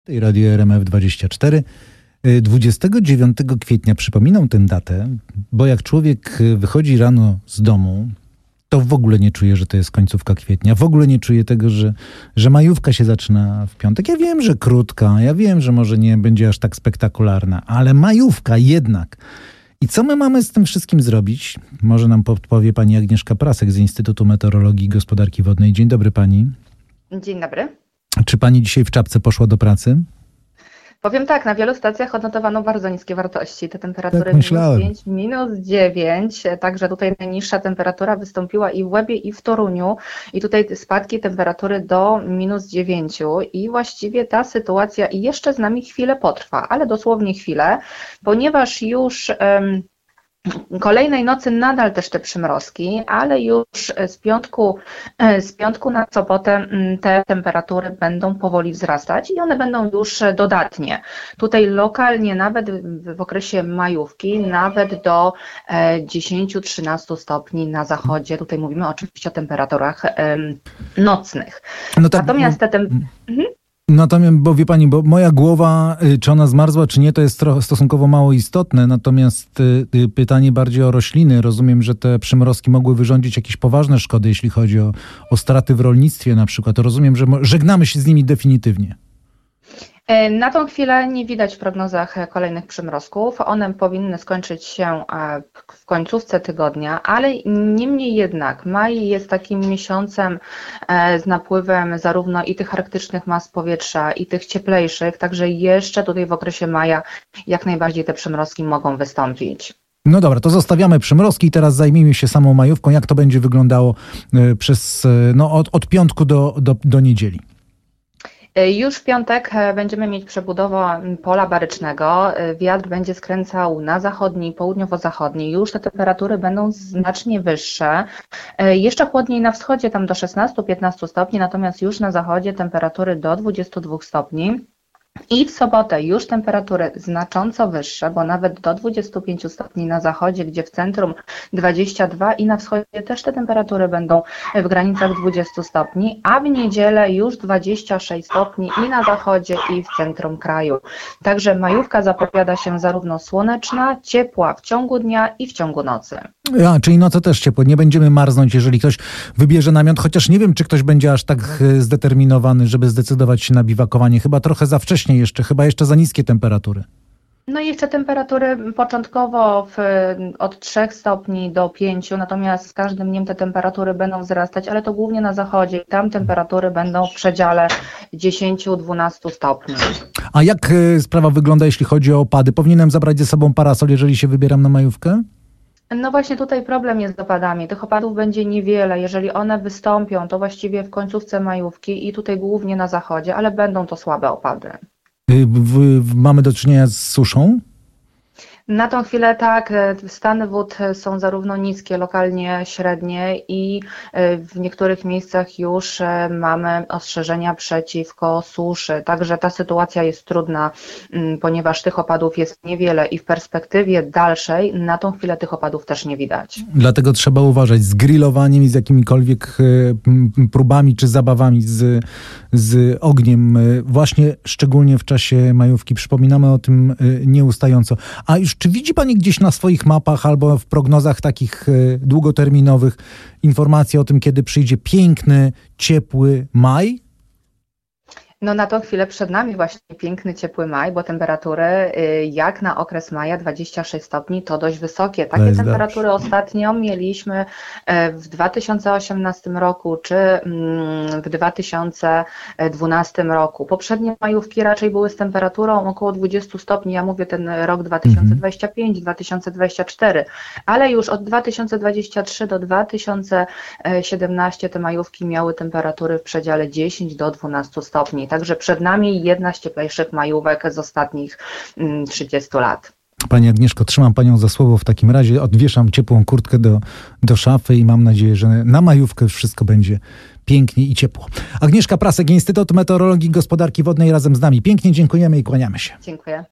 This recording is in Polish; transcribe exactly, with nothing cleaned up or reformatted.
Radio R M F dwadzieścia cztery. dwudziestego dziewiątego kwietnia przypominam tę datę, bo jak człowiek wychodzi rano z domu, to w ogóle nie czuje, że to jest końcówka kwietnia. W ogóle nie czuje tego, że, że majówka się zaczyna w piątek. Ja wiem, że krótka, ja wiem, że może nie będzie aż tak spektakularna, ale majówka jednak. I co my mamy z tym wszystkim zrobić? Może nam podpowie pani Agnieszka Prasek z Instytutu Meteorologii i Gospodarki Wodnej. Dzień dobry pani. Dzień dobry. Czy pani dzisiaj w czapce poszła do pracy? Powiem tak, na wielu stacjach odnotowano bardzo niskie wartości. Te temperatury tak myślałem. minus pięć, minus dziewięć, także tutaj najniższa temperatura wystąpiła i w Łebie, i w Toruniu. I tutaj spadki temperatury do minus dziewięciu i właściwie ta sytuacja jeszcze z nami chwilę potrwa, ale dosłownie chwilę, ponieważ już... Um, Kolejnej nocy nadal też te przymrozki, ale już z piątku, z piątku na sobotę te temperatury będą powoli wzrastać i one będą już dodatnie. Tutaj lokalnie nawet w okresie majówki nawet do dziesięć do trzynastu stopni na zachodzie. Tutaj mówimy oczywiście o temperaturach nocnych. No tak, Natomiast te tem... mhm. Natomiast, bo wie pani, bo moja głowa, czy ona zmarzła, czy nie, to jest trochę stosunkowo mało istotne. Natomiast y, pytanie bardziej o rośliny. Rozumiem, że te przymrozki mogły wyrządzić jakieś poważne szkody, jeśli chodzi o, o straty w rolnictwie na przykład. Rozumiem, że żegnamy się z nimi definitywnie. Na tą chwilę nie widać w prognozach kolejnych przymrozków. One powinny skończyć się w końcówce tygodnia, ale niemniej jednak maj jest takim miesiącem z napływem zarówno i tych arktycznych mas powietrza, i tych cieplejszych, także jeszcze tutaj w okresie maja jak najbardziej te przymrozki mogą wystąpić. No dobra, to zostawiamy przymrozki i teraz zajmijmy się samą majówką. Jak to będzie wyglądało przez, no, od, od piątku do, do, do niedzieli? Już w piątek będziemy mieć przebudowę pola barycznego. Wiatr będzie skręcał na zachodni, południowo-zachodni. Już te temperatury będą znacznie wyższe. Jeszcze chłodniej na wschodzie, tam do szesnastu do piętnastu stopni, natomiast już na zachodzie temperatury do dwudziestu dwóch stopni. I w sobotę już temperatury znacząco wyższe, bo nawet do dwudziestu pięciu stopni na zachodzie, gdzie w centrum dwadzieścia dwa i na wschodzie też te temperatury będą w granicach dwudziestu stopni, a w niedzielę już dwadzieścia sześć stopni i na zachodzie, i w centrum kraju. Także majówka zapowiada się zarówno słoneczna, ciepła w ciągu dnia i w ciągu nocy. Ja, czyli noce też ciepłe. Nie będziemy marznąć, jeżeli ktoś wybierze namiot, chociaż nie wiem, czy ktoś będzie aż tak zdeterminowany, żeby zdecydować się na biwakowanie. Chyba trochę za wcześnie jeszcze, chyba jeszcze za niskie temperatury. No i jeszcze temperatury początkowo w, od trzech stopni do pięciu, natomiast z każdym dniem te temperatury będą wzrastać, ale to głównie na zachodzie. Tam temperatury będą w przedziale dziesięciu do dwunastu stopni. A jak sprawa wygląda, jeśli chodzi o opady? Powinienem zabrać ze sobą parasol, jeżeli się wybieram na majówkę? No właśnie tutaj problem jest z opadami. Tych opadów będzie niewiele. Jeżeli one wystąpią, to właściwie w końcówce majówki i tutaj głównie na zachodzie, ale będą to słabe opady. W, w, mamy do czynienia z suszą? Na tą chwilę tak, stany wód są zarówno niskie, lokalnie średnie i w niektórych miejscach już mamy ostrzeżenia przeciwko suszy. Także ta sytuacja jest trudna, ponieważ tych opadów jest niewiele i w perspektywie dalszej na tą chwilę tych opadów też nie widać. Dlatego trzeba uważać z grillowaniem i z jakimikolwiek próbami czy zabawami z, z ogniem. Właśnie szczególnie w czasie majówki. Przypominamy o tym nieustająco. A już czy widzi pani gdzieś na swoich mapach albo w prognozach takich długoterminowych informacje o tym, kiedy przyjdzie piękny, ciepły maj? No na tą chwilę przed nami właśnie piękny, ciepły maj, bo temperatury jak na okres maja dwadzieścia sześć stopni to dość wysokie. Takie temperatury dobrze. Ostatnio mieliśmy w dwa tysiące osiemnastym roku czy w dwa tysiące dwunastym roku. Poprzednie majówki raczej były z temperaturą około dwudziestu stopni, ja mówię ten rok dwa tysiące dwudziesty piąty dwa tysiące dwudziesty czwarty, ale już od dwa tysiące dwudziestego trzeciego do dwa tysiące siedemnastego te majówki miały temperatury w przedziale dziesięć do dwunastu stopni. Także przed nami jedna z cieplejszych majówek z ostatnich trzydziestu lat. Pani Agnieszko, trzymam panią za słowo w takim razie. Odwieszam ciepłą kurtkę do, do szafy i mam nadzieję, że na majówkę wszystko będzie pięknie i ciepło. Agnieszka Prasek, Instytut Meteorologii i Gospodarki Wodnej razem z nami. Pięknie dziękujemy i kłaniamy się. Dziękuję.